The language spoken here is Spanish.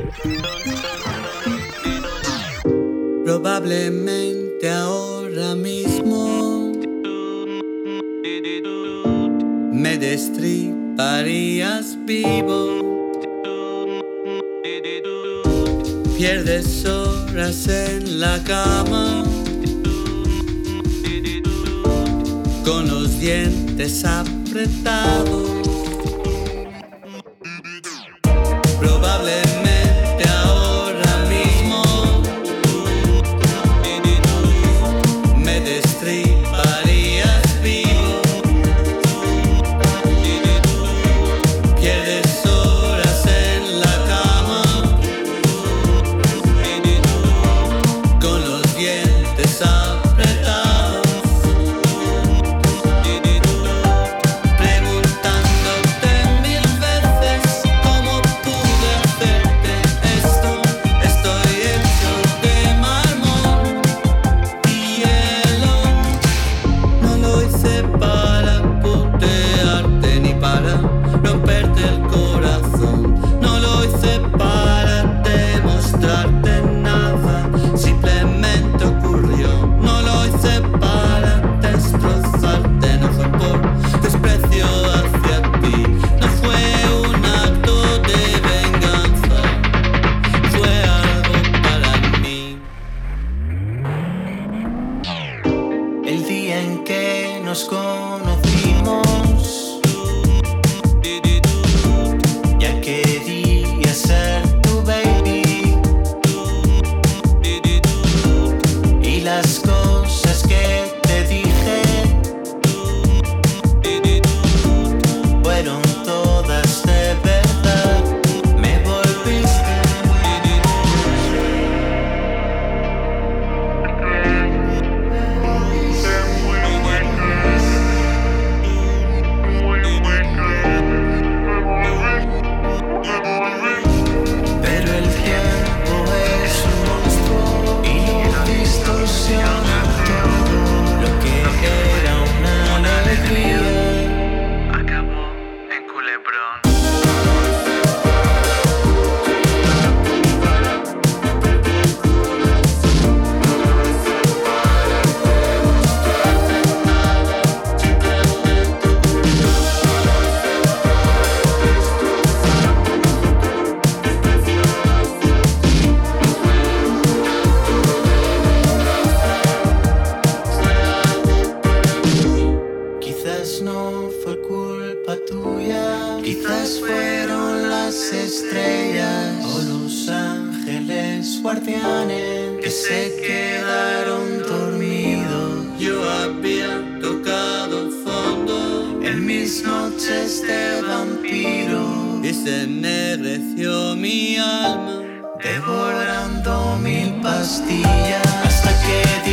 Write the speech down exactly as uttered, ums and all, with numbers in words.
Probablemente ahora mismo me destriparías vivo. Pierdes horas en la cama con los dientes apretados. Probablemente ahora mismo me destriparías vivo. Pierdes horas en la cama con los dientes apretados, preguntándote mil veces cómo pude hacerte esto. Estoy hecho de mármol y hielo. No lo hice para putearte ni para romperte el corazón. No lo hice para demostrarte nada, simplemente ocurrió. No lo hice para destrozarte, no fue por desprecio hacia ti, no fue un acto de venganza, fue algo para mí. El día en que nos conocimos, ya quería ser tu baby, y las cosas que te dije fueron todas de verdad. Me volviste pero el tiempo es un monstruo y lo distorsiona todo. Lo que era una alegría acabó en culebrón. Quizás no fue culpa tuya, quizás fueron las estrellas o los ángeles guardianes que se quedaron dormidos. Yo había tocado fondo en mis noches de vampiro y se ennegreció mi alma devorando mil pastillas hasta que